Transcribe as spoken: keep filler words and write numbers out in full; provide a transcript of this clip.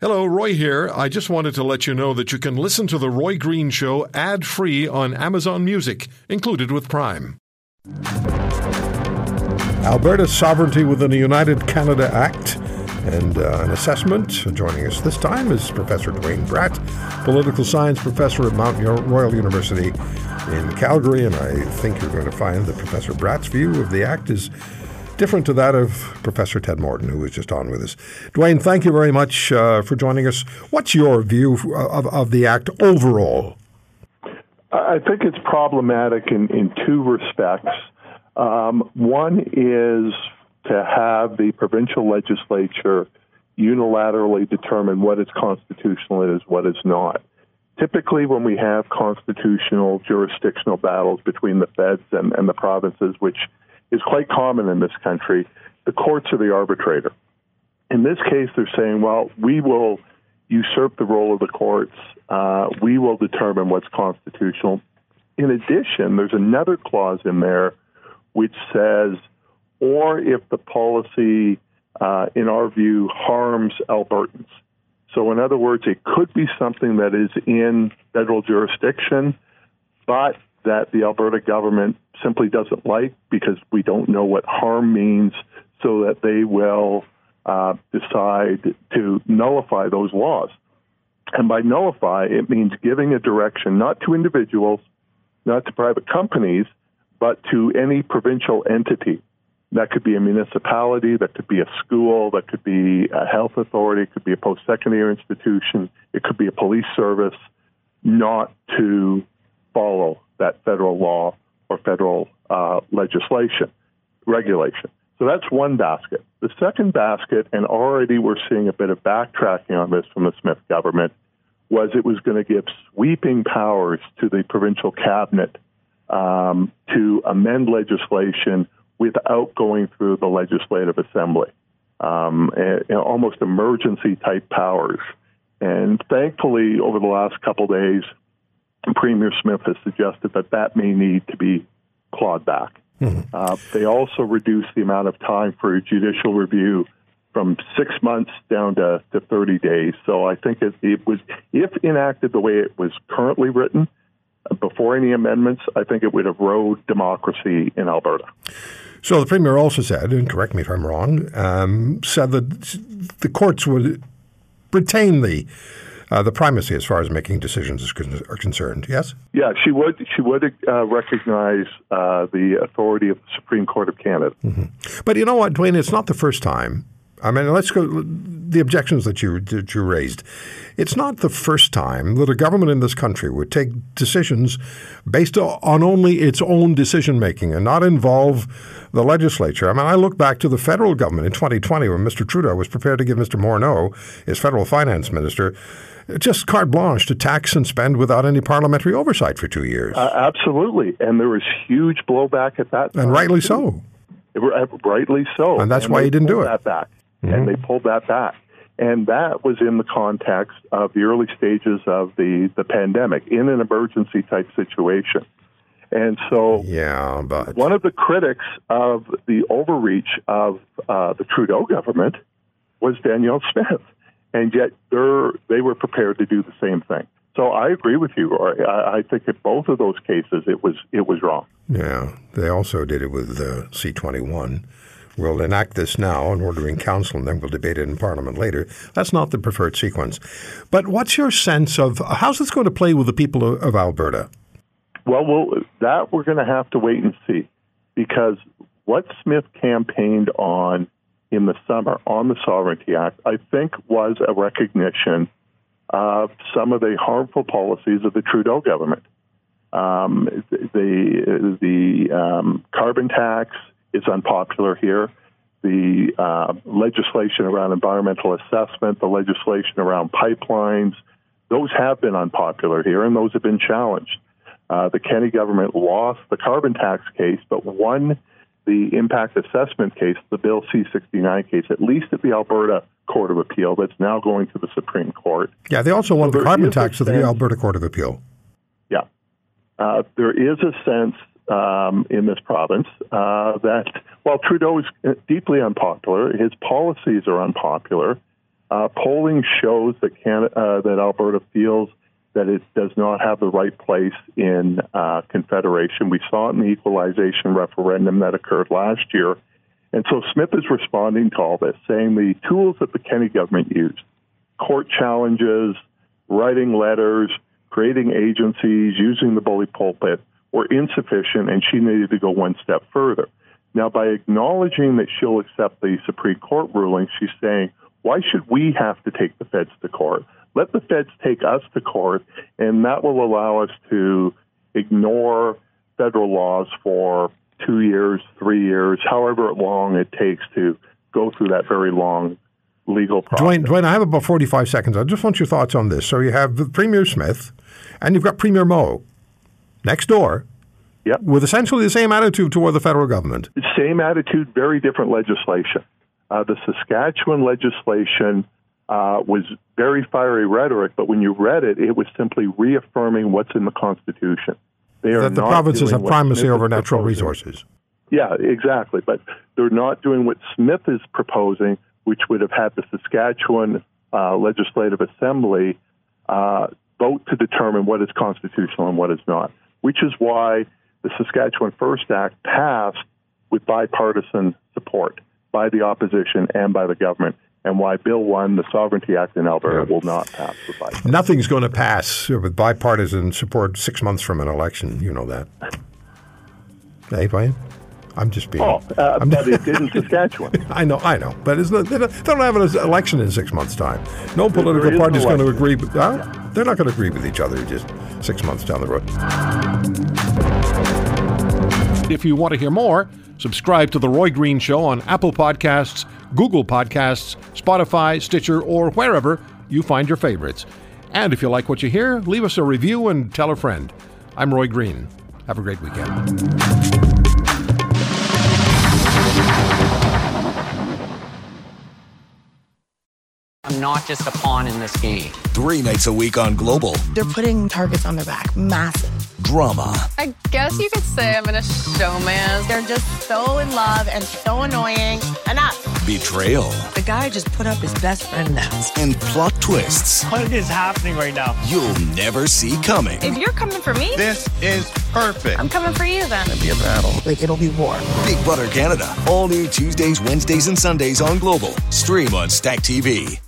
Hello, Roy here. I just wanted to let you know that you can listen to The Roy Green Show ad-free on Amazon Music, included with Prime. Alberta's sovereignty within the United Canada Act and uh, an assessment. Joining us this time is Professor Dwayne Bratt, political science professor at Mount Royal University in Calgary, and I think you're going to find that Professor Bratt's view of the Act is different to that of Professor Ted Morton, who was just on with us. Dwayne, thank you very much uh, for joining us. What's your view of, of the Act overall? I think it's problematic in, in two respects. Um, one is to have the provincial legislature unilaterally determine what is constitutional and what is not. Typically, when we have constitutional jurisdictional battles between the feds and, and the provinces, which is quite common in this country, the courts are the arbitrator. In this case, they're saying, well, we will usurp the role of the courts. Uh, we will determine what's constitutional. In addition, there's another clause in there which says, or if the policy, uh, in our view, harms Albertans. So in other words, it could be something that is in federal jurisdiction, but that the Alberta government simply doesn't like because we don't know what harm means, so that they will uh, decide to nullify those laws. And by nullify, it means giving a direction not to individuals, not to private companies, but to any provincial entity. That could be a municipality, that could be a school, that could be a health authority, it could be a post-secondary institution, it could be a police service, not to follow that federal law or federal uh, legislation, regulation. So that's one basket. The second basket, and already we're seeing a bit of backtracking on this from the Smith government, was it was going to give sweeping powers to the provincial cabinet um, to amend legislation without going through the Legislative Assembly, um, and, and almost emergency-type powers. And thankfully, over the last couple days, Premier Smith has suggested that that may need to be clawed back. Mm-hmm. Uh, they also reduced the amount of time for judicial review from six months down to, to thirty days. So I think it, it was, if enacted the way it was currently written, uh, before any amendments, I think it would erode democracy in Alberta. So the Premier also said, and correct me if I'm wrong, um, said that the courts would retain the Uh, the primacy as far as making decisions is con- are concerned, yes? Yeah, she would She would uh, recognize uh, the authority of the Supreme Court of Canada. Mm-hmm. But you know what, Dwayne, it's not the first time. I mean, let's go the objections that you that you raised. It's not the first time that a government in this country would take decisions based on only its own decision-making and not involve the legislature. I mean, I look back to the federal government in twenty twenty when Mister Trudeau was prepared to give Mister Morneau, his federal finance minister, just carte blanche to tax and spend without any parliamentary oversight for two years. Uh, absolutely. And there was huge blowback at that time. And rightly so. It, rightly so. And that's and why he didn't do it. That back. Mm-hmm. And they pulled that back. And that was in the context of the early stages of the, the pandemic, in an emergency-type situation. And so yeah, but one of the critics of the overreach of uh, the Trudeau government was Danielle Smith. And yet they were prepared to do the same thing. So I agree with you, Roy. I, I think in both of those cases it was it was wrong. Yeah, they also did it with uh, C twenty-one. We'll enact this now in ordering council, and then we'll debate it in Parliament later. That's not the preferred sequence. But what's your sense of how's this going to play with the people of, of Alberta? Well, well, that we're going to have to wait and see, because what Smith campaigned on in the summer on the Sovereignty Act, I think, was a recognition of some of the harmful policies of the Trudeau government. Um, the the um, carbon tax is unpopular here. The uh, legislation around environmental assessment, the legislation around pipelines, those have been unpopular here, and those have been challenged. Uh, the Kenney government lost the carbon tax case, but won the impact assessment case, the Bill C sixty-nine case, at least at the Alberta Court of Appeal, that's now going to the Supreme Court. Yeah, they also won so the carbon tax to the Alberta Court of Appeal. Yeah. Uh, there is a sense um, in this province uh, that while Trudeau is deeply unpopular, his policies are unpopular, Uh, polling shows that Canada, uh, that Alberta feels that it does not have the right place in uh, Confederation. We saw it in the equalization referendum that occurred last year. And so Smith is responding to all this, saying the tools that the Kenney government used, court challenges, writing letters, creating agencies, using the bully pulpit, were insufficient, and she needed to go one step further. Now, by acknowledging that she'll accept the Supreme Court ruling, she's saying, why should we have to take the feds to court? Let the feds take us to court, and that will allow us to ignore federal laws for two years, three years, however long it takes to go through that very long legal process. Dwayne, Dwayne, I have about forty-five seconds. I just want your thoughts on this. So you have Premier Smith, and you've got Premier Moe next door, yep, with essentially the same attitude toward the federal government. Same attitude, very different legislation. Uh, the Saskatchewan legislation uh, was very fiery rhetoric, but when you read it, it was simply reaffirming what's in the Constitution. They are that the not provinces doing have primacy Smith over is natural proposing. resources. Yeah, exactly. But they're not doing what Smith is proposing, which would have had the Saskatchewan uh, Legislative Assembly uh, vote to determine what is constitutional and what is not, which is why the Saskatchewan First Act passed with bipartisan support by the opposition and by the government, and why Bill one, the Sovereignty Act in Alberta, will not pass with bipartisan. Nothing's going to pass with bipartisan support six months from an election. You know that. Hey, Dwayne? I'm just being... Oh, uh, I'm but it did in Saskatchewan. I know, I know. But it's not, they, don't, they don't have an election in six months' time. No political is party is an going to election. agree. With, huh? Yeah. They're not going to agree with each other just six months down the road. If you want to hear more, subscribe to The Roy Green Show on Apple Podcasts, Google Podcasts, Spotify, Stitcher, or wherever you find your favorites. And if you like what you hear, leave us a review and tell a friend. I'm Roy Green. Have a great weekend. I'm not just a pawn in this game. Three nights a week on Global. They're putting targets on their back. Massive. Drama. I guess you could say I'm in a showman. They're just so in love and so annoying. Enough. Betrayal. The guy just put up his best friend in the house. And plot twists What is happening right now? you'll never see coming. If you're coming for me, This is perfect. I'm coming for you then. It'll be a battle. Like, it'll be war. Big Brother Canada. All new Tuesdays, Wednesdays, and Sundays on Global. Stream on Stack T V.